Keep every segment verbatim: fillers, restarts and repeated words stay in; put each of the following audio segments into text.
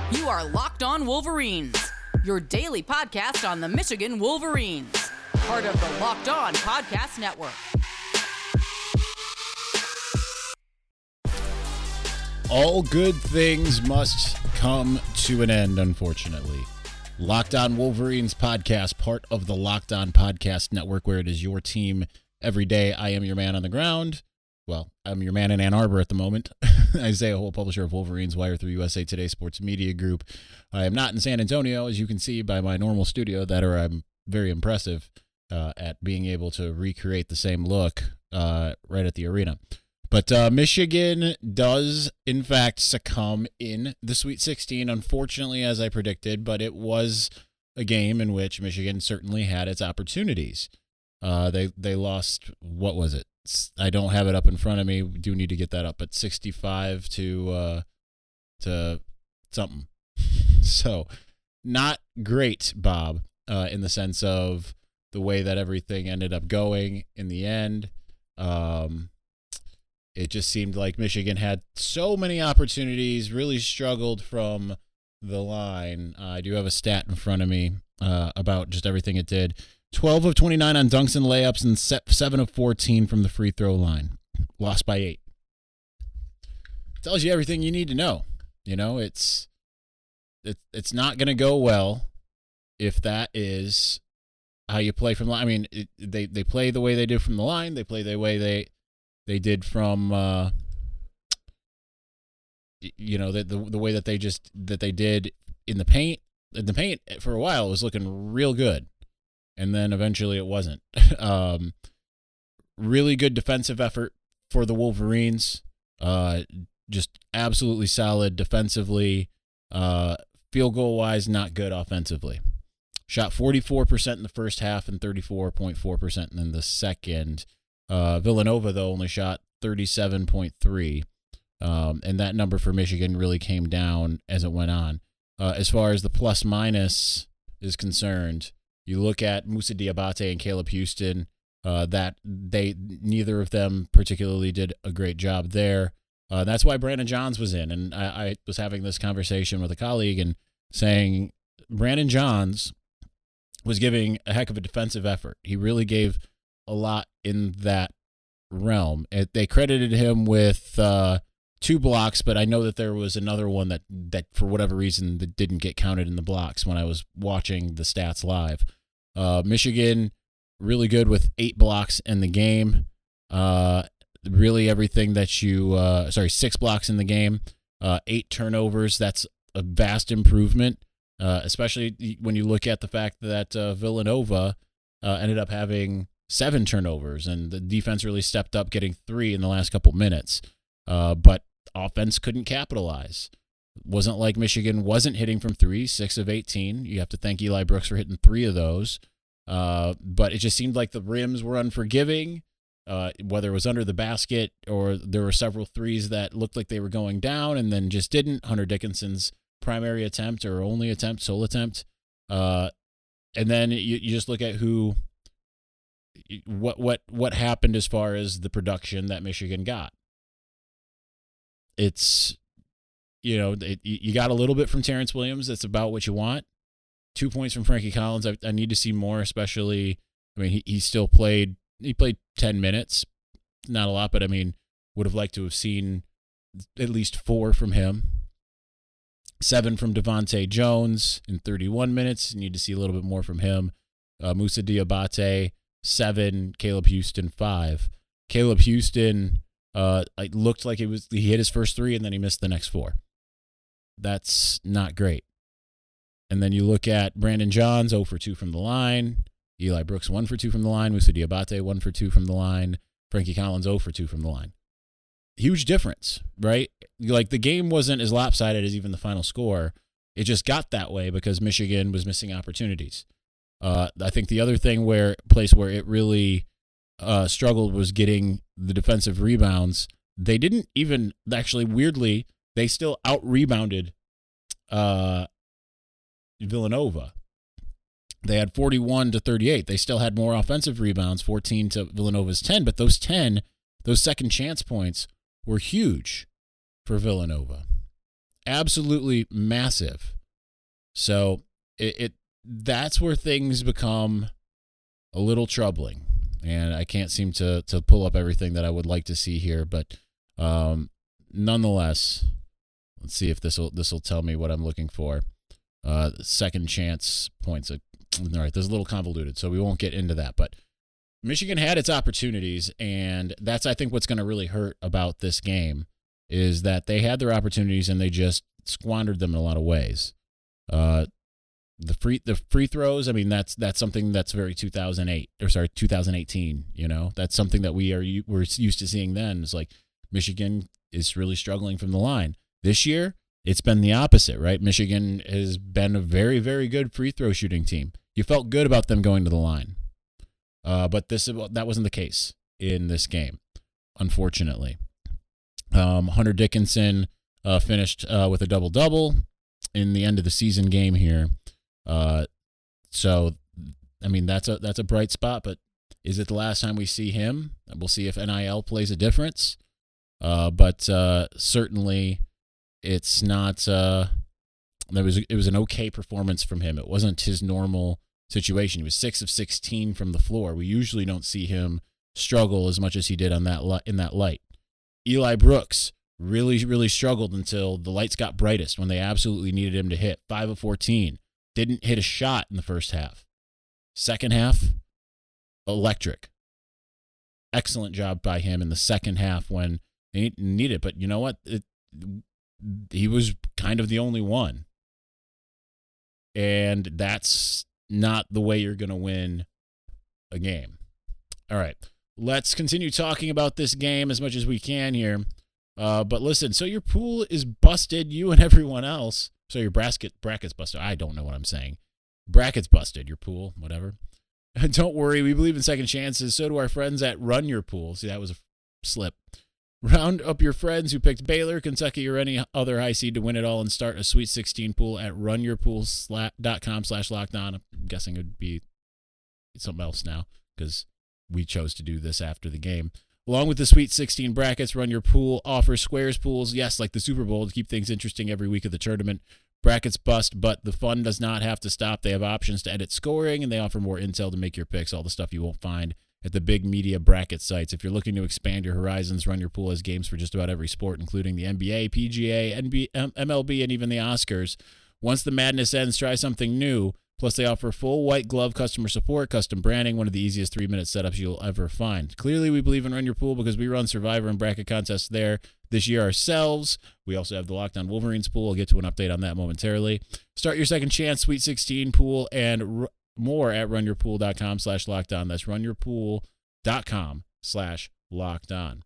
You are Locked On Wolverines, your daily podcast on the Michigan Wolverines, part of the Locked On Podcast Network. All good things must come to an end, unfortunately. Locked On Wolverines podcast, part of the Locked On Podcast Network, where it is your team every day. I am your man on the ground. Well, I'm your man in Ann Arbor at the moment. Isaiah Hole, publisher of Wolverines Wire through U S A Today Sports Media Group. I am not in San Antonio, as you can see by my normal studio, that or I'm very impressive uh, at being able to recreate the same look uh, right at the arena. But uh, Michigan does, in fact, succumb in the Sweet sixteen, unfortunately, as I predicted, but it was a game in which Michigan certainly had its opportunities. Uh, they they lost, what was it? I don't have it up in front of me. We do need to get that up, but sixty-five to uh, to something. So not great, Bob, uh, in the sense of the way that everything ended up going in the end. Um, it just seemed like Michigan had so many opportunities, really struggled from the line. Uh, I do have a stat in front of me uh, about just everything it did. twelve of twenty-nine on dunks and layups and seven of fourteen from the free throw line. Lost by eight. Tells you everything you need to know. You know, it's it, it's not going to go well if that is how you play from the line. I mean, it, they, they play the way they did from the line. They play the way they they did from, uh, you know, the, the the way that they just that they did in the paint. In the paint for a while, it was looking real good. And then eventually it wasn't. um, really good defensive effort for the Wolverines. Uh, just absolutely solid defensively. Uh, field goal wise, not good offensively. Shot forty-four percent in the first half and thirty-four point four percent in the second. Uh, Villanova, though, only shot thirty-seven point three. Um, and that number for Michigan really came down as it went on. Uh, as far as the plus minus is concerned, you look at Moussa Diabate and Caleb Houston, uh, that they neither of them particularly did a great job there. Uh, that's why Brandon Johns was in. And I, I was having this conversation with a colleague and saying Brandon Johns was giving a heck of a defensive effort. He really gave a lot in that realm. It, they credited him with uh, two blocks, but I know that there was another one that, that for whatever reason that didn't get counted in the blocks when I was watching the stats live. Uh, Michigan, really good with eight blocks in the game. Uh, really everything that you, uh, sorry, six blocks in the game, uh, eight turnovers. That's a vast improvement, uh, especially when you look at the fact that uh, Villanova uh, ended up having seven turnovers, and the defense really stepped up, getting three in the last couple minutes. Uh, but offense couldn't capitalize. Wasn't like Michigan wasn't hitting from three, six of eighteen. You have to thank Eli Brooks for hitting three of those. Uh, but it just seemed like the rims were unforgiving, uh, whether it was under the basket or there were several threes that looked like they were going down and then just didn't. Hunter Dickinson's primary attempt or only attempt, sole attempt. Uh, and then you, you just look at who, what, what, what happened as far as the production that Michigan got. It's, You know, it, you got a little bit from Terrence Williams. That's about what you want. Two points from Frankie Collins. I, I need to see more, especially, I mean, he, he still played, he played ten minutes. Not a lot, but I mean, would have liked to have seen at least four from him. Seven from Devontae Jones in thirty-one minutes. You need to see a little bit more from him. Uh, Moussa Diabate, seven. Caleb Houston, five. Caleb Houston, uh, it looked like it was, he hit his first three and then he missed the next four. That's not great. And then you look at Brandon Johns, zero for two from the line. Eli Brooks, one for two from the line. Moussa Diabate, one for two from the line. Frankie Collins, zero for two from the line. Huge difference, right? Like, the game wasn't as lopsided as even the final score. It just got that way because Michigan was missing opportunities. Uh, I think the other thing where, place where it really uh, struggled was getting the defensive rebounds. They didn't even, actually, weirdly, they still out-rebounded uh, Villanova. They had forty-one to thirty-eight. They still had more offensive rebounds, fourteen to Villanova's ten, but those ten, those second chance points were huge for Villanova. absolutely massive. So it, it that's where things become a little troubling, and I can't seem to to pull up everything that I would like to see here, but um, nonetheless, let's see if this will this will tell me what I'm looking for. Uh, second chance points. All right, this is a little convoluted, so we won't get into that. But Michigan had its opportunities, and that's, I think, what's going to really hurt about this game is that they had their opportunities and they just squandered them in a lot of ways. Uh, the free the free throws, I mean, that's that's something that's very two thousand eight or sorry two thousand eighteen. You know, that's something that we are we're used to seeing. Then it's like Michigan is really struggling from the line. This year, it's been the opposite, right? Michigan has been a very, very good free throw shooting team. You felt good about them going to the line. Uh, but this that wasn't the case in this game, unfortunately. Um, Hunter Dickinson uh, finished uh, with a double-double in the end of the season game here. Uh, so, I mean, that's a that's a bright spot, but is it the last time we see him? We'll see if N I L plays a difference. Uh, but uh, certainly it's not uh, – there was it was an okay performance from him. It wasn't his normal situation. He was six of sixteen from the floor. We usually don't see him struggle as much as he did on that li- in that light. Eli Brooks really, really struggled until the lights got brightest when they absolutely needed him to hit. five of fourteen. Didn't hit a shot in the first half. Second half, electric. Excellent job by him in the second half when they needed it. But you know what? It, he was kind of the only one. And that's not the way you're going to win a game. All right. Let's continue talking about this game as much as we can here. Uh, but listen, so your pool is busted, you and everyone else. So your bracket bracket's busted. I don't know what I'm saying. Bracket's busted, your pool, whatever. Don't worry, we believe in second chances. So do our friends at Run Your Pool. See, that was a slip. Round up your friends who picked Baylor, Kentucky, or any other high seed to win it all and start a Sweet sixteen pool at runyourpool.com slash locked on. I'm guessing it would be something else now because we chose to do this after the game. Along with the Sweet sixteen brackets, Run Your Pool offers squares pools, yes, like the Super Bowl, to keep things interesting every week of the tournament. Brackets bust, but the fun does not have to stop. They have options to edit scoring, and they offer more intel to make your picks, all the stuff you won't find at the big media bracket sites. If you're looking to expand your horizons, Run Your Pool has games for just about every sport, including the N B A, P G A, N B A, M L B, and even the Oscars. Once the madness ends, try something new. Plus, they offer full white glove customer support, custom branding, one of the easiest three-minute setups you'll ever find. Clearly, we believe in Run Your Pool because we run Survivor and bracket contests there this year ourselves. We also have the Locked On Wolverines pool. I'll get to an update on that momentarily. Start your second chance Sweet sixteen pool and r- more at runyourpool.com slash locked on. That's runyourpool.com slash locked on.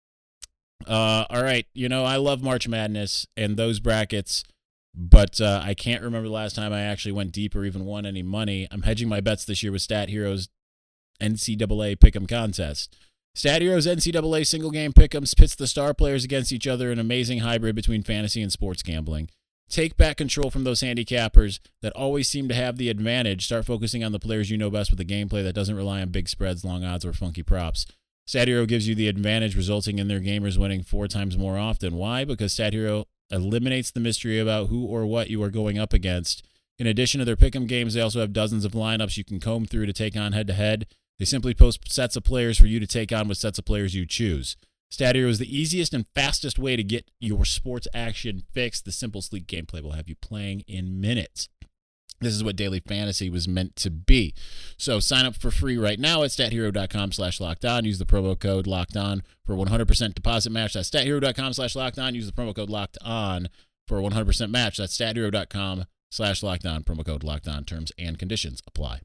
Uh, all right. You know, I love March Madness and those brackets. But uh, I can't remember the last time I actually went deep or even won any money. I'm hedging my bets this year with Stat Heroes N C double A Pick'em contest. Stat Heroes N C double A single game Pick'ems pits the star players against each other, an amazing hybrid between fantasy and sports gambling. Take back control from those handicappers that always seem to have the advantage. Start focusing on the players you know best with a gameplay that doesn't rely on big spreads, long odds, or funky props. Stat Hero gives you the advantage, resulting in their gamers winning four times more often. Why? Because Stat Hero eliminates the mystery about who or what you are going up against. In addition to their pick'em games, they also have dozens of lineups you can comb through to take on head-to-head. They simply post sets of players for you to take on with sets of players you choose. Stat Hero is the easiest and fastest way to get your sports action fixed. The simple, sleek gameplay will have you playing in minutes. This is what daily fantasy was meant to be. So sign up for free right now at stathero.com slash locked on. Use the promo code locked on for one hundred percent deposit match. That's stathero.com slash locked on. Use the promo code locked on for a one hundred percent match. That's stathero.com slash locked on. Promo code locked on. Terms and conditions apply.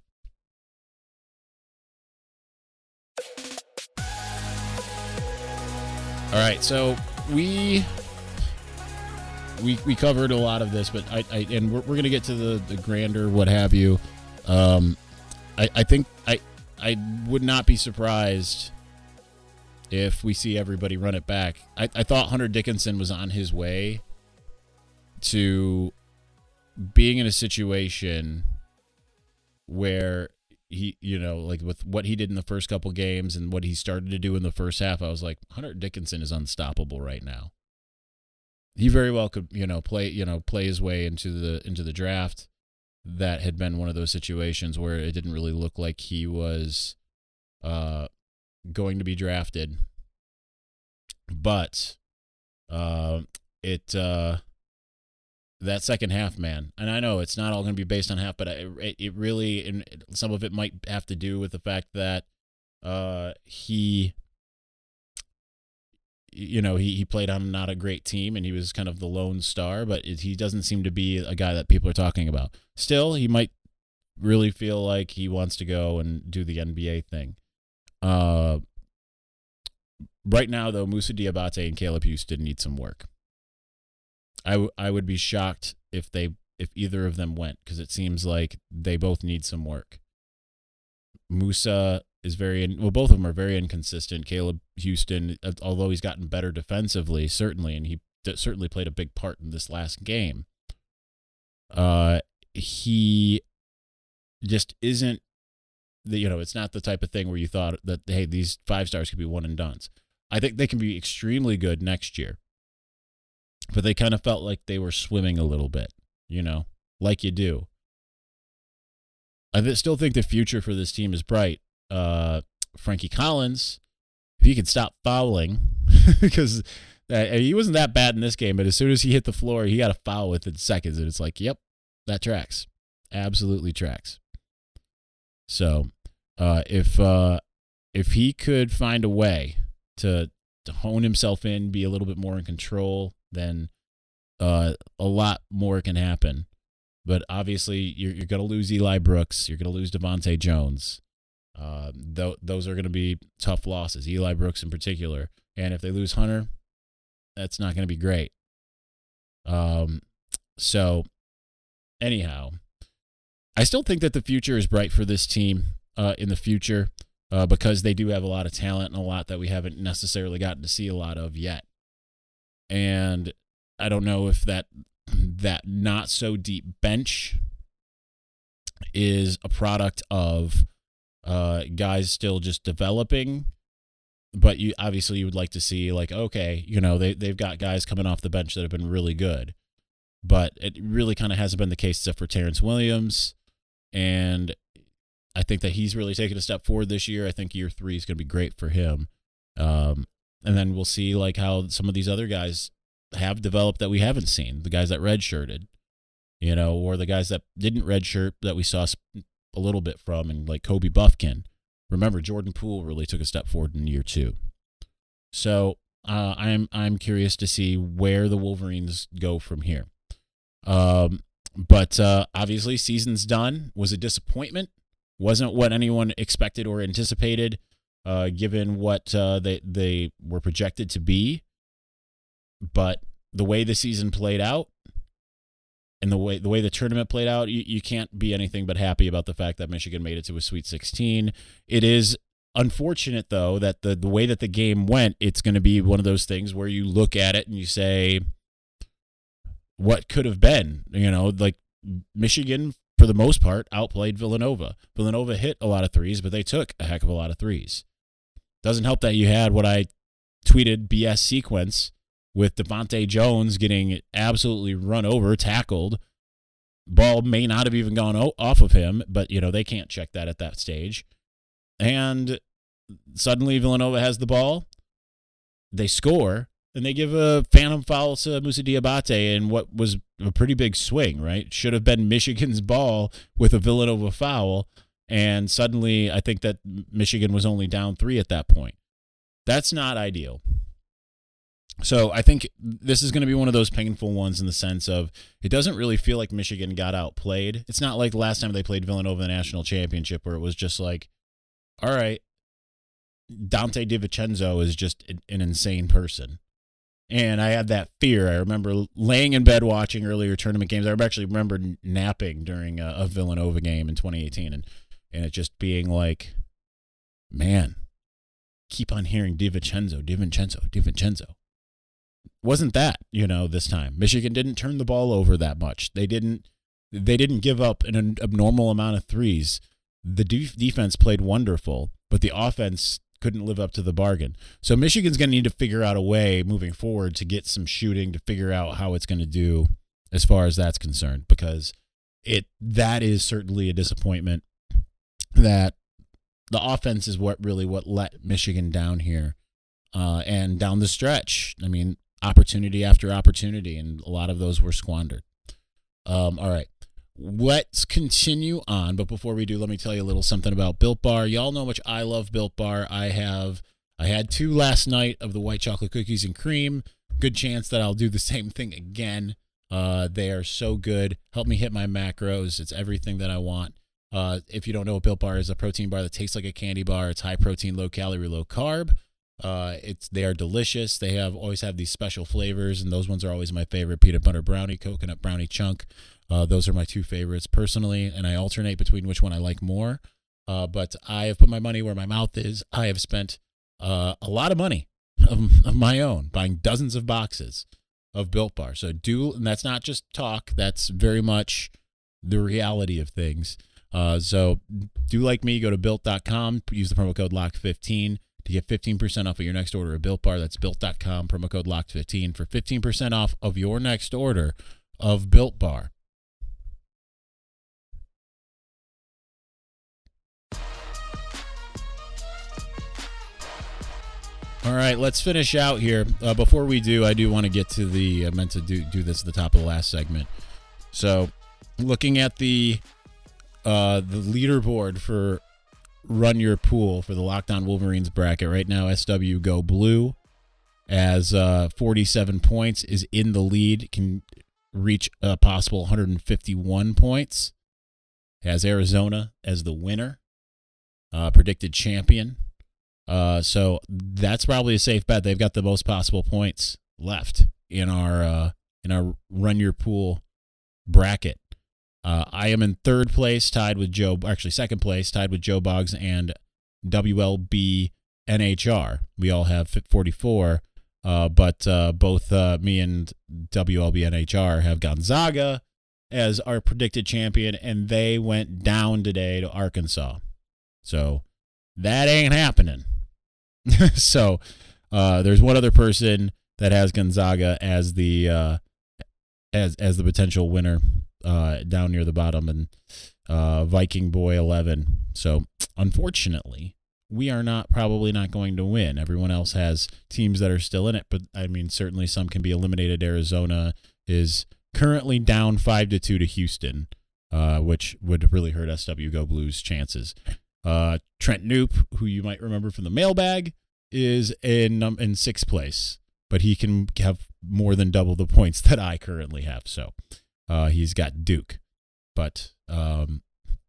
All right, so we we we covered a lot of this, but I, I and we're, we're gonna get to the, the grander what have you. Um, I I think I I would not be surprised if we see everybody run it back. I, I thought Hunter Dickinson was on his way to being in a situation where he, you know, like with what he did in the first couple games and what he started to do in the first half, I was like, Hunter Dickinson is unstoppable right now. he very well could, you know, play, you know, play his way into the into the draft. That had been one of those situations where it didn't really look like he was uh, going to be drafted. But uh, it uh, that second half, man, and I know it's not all going to be based on half, but it, it really, and some of it might have to do with the fact that uh, he, you know, he, he played on not a great team, and he was kind of the lone star, but it, he doesn't seem to be a guy that people are talking about. Still, he might really feel like he wants to go and do the N B A thing. Uh, right now, though, Moussa Diabate and Caleb Houston need some work. I, w- I would be shocked if they if either of them went, because it seems like they both need some work. Moussa is very in, well, both of them are very inconsistent. Caleb Houston, although he's gotten better defensively, certainly, and he d- certainly played a big part in this last game. Uh, he just isn't the, you know, it's not the type of thing where you thought that, hey, these five stars could be one and dones. I think they can be extremely good next year, but they kind of felt like they were swimming a little bit, you know, like you do. I th- still think the future for this team is bright. Uh, Frankie Collins, if he could stop fouling, because uh, he wasn't that bad in this game, but as soon as he hit the floor, he got a foul within seconds, and it's like, yep, that tracks. Absolutely tracks. So uh, if uh, if he could find a way to, to hone himself in, be a little bit more in control, then uh, a lot more can happen. But obviously, you're, you're going to lose Eli Brooks. You're going to lose Devontae Jones. Uh, th- those are going to be tough losses, Eli Brooks in particular. And if they lose Hunter, that's not going to be great. Um, so, anyhow, I still think that the future is bright for this team uh, in the future uh, because they do have a lot of talent and a lot that we haven't necessarily gotten to see a lot of yet. And I don't know if that that not so deep bench is a product of uh, guys still just developing, but you obviously you would like to see, like, okay, you know, they, they've got guys coming off the bench that have been really good, but it really kind of hasn't been the case except for Terrence Williams, and I think that he's really taken a step forward this year. I think year three is going to be great for him, um, and then we'll see like how some of these other guys have developed that we haven't seen, the guys that redshirted, you know, or the guys that didn't redshirt that we saw a little bit from, and like Kobe Buffkin. Remember, Jordan Poole really took a step forward in year two. So uh, I'm I'm curious to see where the Wolverines go from here. Um, but uh, obviously, season's done. Was a disappointment. Wasn't what anyone expected or anticipated, uh, given what uh, they they were projected to be. But the way the season played out and the way the way the tournament played out, you, you can't be anything but happy about the fact that Michigan made it to a Sweet sixteen. It is unfortunate, though, that the, the way that the game went, it's going to be one of those things where you look at it and you say, what could have been? You know, like Michigan, for the most part, outplayed Villanova. Villanova hit a lot of threes, but they took a heck of a lot of threes. Doesn't help that you had what I tweeted, B S sequence, with Devontae Jones getting absolutely run over, tackled. Ball may not have even gone o- off of him, but, you know, they can't check that at that stage. And suddenly Villanova has the ball. They score, and they give a phantom foul to Moussa Diabate in what was a pretty big swing, right? Should have been Michigan's ball with a Villanova foul, and suddenly I think that Michigan was only down three at that point. That's not ideal. So I think this is going to be one of those painful ones in the sense of it doesn't really feel like Michigan got outplayed. It's not like the last time they played Villanova in the national championship where it was just like, all right, Dante DiVincenzo is just an insane person. And I had that fear. I remember laying in bed watching earlier tournament games. I actually remember napping during a, a Villanova game in twenty eighteen, and, and it just being like, man, keep on hearing DiVincenzo, DiVincenzo, DiVincenzo. Wasn't that, you know, this time. Michigan didn't turn the ball over that much. They didn't they didn't give up an abnormal amount of threes. The de- defense played wonderful, but the offense couldn't live up to the bargain. So Michigan's going to need to figure out a way moving forward to get some shooting, to figure out how it's going to do as far as that's concerned, because it that is certainly a disappointment that the offense is what really what let Michigan down here uh, and down the stretch. I mean, opportunity after opportunity, and a lot of those were squandered. Um, all right. Let's continue on, but before we do, let me tell you a little something about Built Bar. Y'all know how much I love Built Bar. I have, I had two last night of the white chocolate cookies and cream. Good chance that I'll do the same thing again. Uh, they are so good. Help me hit my macros. It's everything that I want. Uh, if you don't know what Built Bar is, a protein bar that tastes like a candy bar. It's high protein, low calorie, low carb. Uh, it's they are delicious. They have always have these special flavors, and those ones are always my favorite: peanut butter brownie, coconut brownie chunk. Uh, those are my two favorites personally, and I alternate between which one I like more. Uh, but I have put my money where my mouth is. I have spent uh, a lot of money of, of my own buying dozens of boxes of Built Bar. So do, and that's not just talk. That's very much the reality of things. Uh, so do like me, go to built dot com, use the promo code locked fifteen to get fifteen percent off of your next order of Built Bar. That's built dot com, promo code locked fifteen for fifteen percent off of your next order of Built Bar. All right, let's finish out here. Uh, before we do, I do want to get to the, I meant to do, do this at the top of the last segment. So looking at the uh, the leaderboard for Run Your Pool for the Locked On Wolverines bracket right now, S W Go Blue as uh, forty-seven points is in the lead, can reach a possible one hundred fifty-one points. Has Arizona as the winner, uh, predicted champion. Uh, so that's probably a safe bet. They've got the most possible points left in our uh, in our Run Your Pool bracket. Uh, I am in third place, tied with Joe. Actually, second place, tied with Joe Boggs and W L B N H R. We all have forty-four, uh, but uh, both uh, me and W L B N H R have Gonzaga as our predicted champion, and they went down today to Arkansas. So that ain't happening. so uh, there's one other person that has Gonzaga as the uh, as as the potential winner uh, down near the bottom, and uh, Viking Boy eleven. So unfortunately, we are not probably not going to win. Everyone else has teams that are still in it, but I mean certainly some can be eliminated. Arizona is currently down five to two to Houston, uh, which would really hurt S W Go Blues' chances. Uh, Trent Knoop, who you might remember from the mailbag, is in um, in sixth place, but he can have more than double the points that I currently have. So uh, he's got Duke, but um,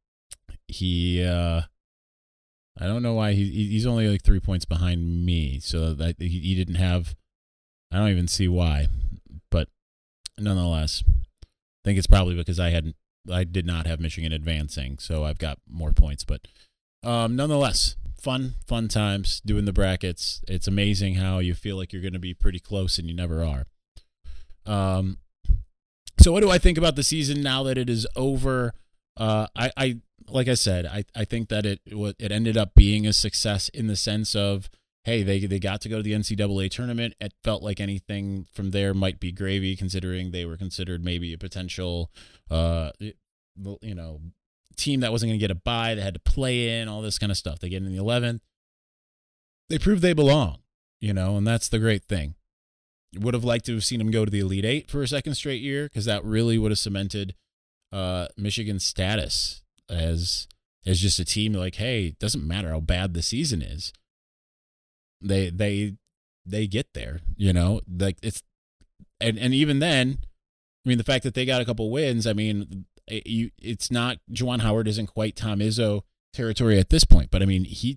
he uh, I don't know why he he's only like three points behind me. So that he, he didn't have. I don't even see why, but nonetheless, I think it's probably because I hadn't. I did not have Michigan advancing, so I've got more points, but. Um, nonetheless, fun, fun times doing the brackets. It's amazing how you feel like you're going to be pretty close and you never are. Um, so what do I think about the season now that it is over? Uh, I, I, like I said, I, I think that it, it ended up being a success in the sense of, hey, they, they got to go to the N C double A tournament. It felt like anything from there might be gravy, considering they were considered maybe a potential, uh, you know, team that wasn't going to get a bye, they had to play in, all this kind of stuff. They get in the eleventh. They prove they belong, you know, and that's the great thing. Would have liked to have seen them go to the Elite Eight for a second straight year, because that really would have cemented uh, Michigan's status as as just a team like, hey, it doesn't matter how bad the season is. They they they get there, you know, like it's and, and even then, I mean, the fact that they got a couple wins, I mean, It, you, it's not Juwan Howard isn't quite Tom Izzo territory at this point, but I mean he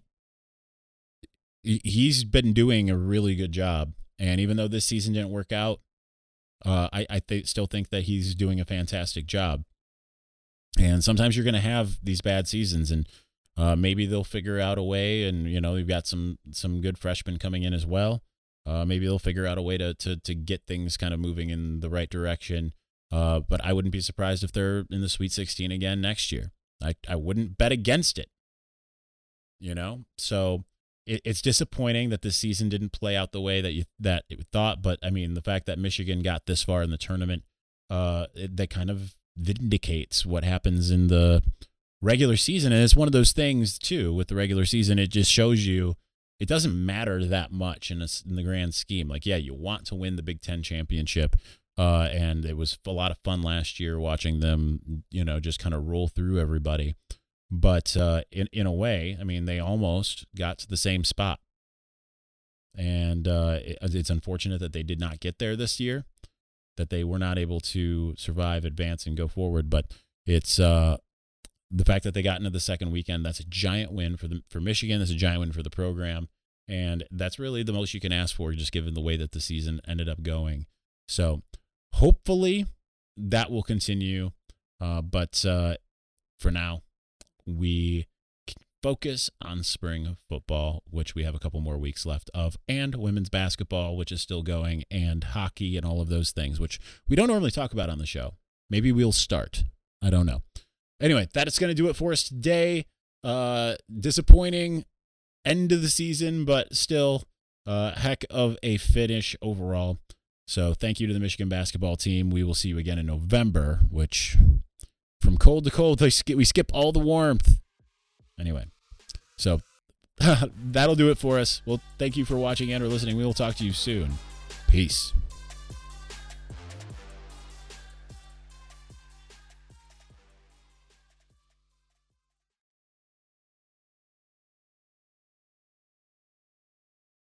he's been doing a really good job, and even though this season didn't work out, uh, I I th- still think that he's doing a fantastic job. And sometimes you're going to have these bad seasons, and uh, maybe they'll figure out a way. And you know, we've got some some good freshmen coming in as well. Uh, maybe they'll figure out a way to to to get things kind of moving in the right direction. Uh, but I wouldn't be surprised if they're in the Sweet sixteen again next year. I, I wouldn't bet against it, you know? So it, it's disappointing that this season didn't play out the way that you that it thought. But I mean, the fact that Michigan got this far in the tournament, uh, it, that kind of vindicates what happens in the regular season. And it's one of those things too with the regular season. It just shows you it doesn't matter that much in, a, in the grand scheme. Like, yeah, you want to win the Big Ten championship. Uh, and it was a lot of fun last year watching them, you know, just kind of roll through everybody. But uh, in, in a way, I mean, they almost got to the same spot. And uh, it, it's unfortunate that they did not get there this year, that they were not able to survive, advance, and go forward. But it's uh, the fact that they got into the second weekend, that's a giant win for the, for Michigan. That's a giant win for the program. And that's really the most you can ask for, just given the way that the season ended up going. So hopefully that will continue. Uh, but uh, for now, we focus on spring football, which we have a couple more weeks left of, and women's basketball, which is still going, and hockey and all of those things, which we don't normally talk about on the show. Maybe we'll start. I don't know. Anyway, that is going to do it for us today. Uh, disappointing end of the season, but still uh, heck of a finish overall. So thank you to the Michigan basketball team. We will see you again in November, which from cold to cold, we skip, we skip all the warmth. Anyway, so that'll do it for us. Well, thank you for watching and or listening. We will talk to you soon. Peace.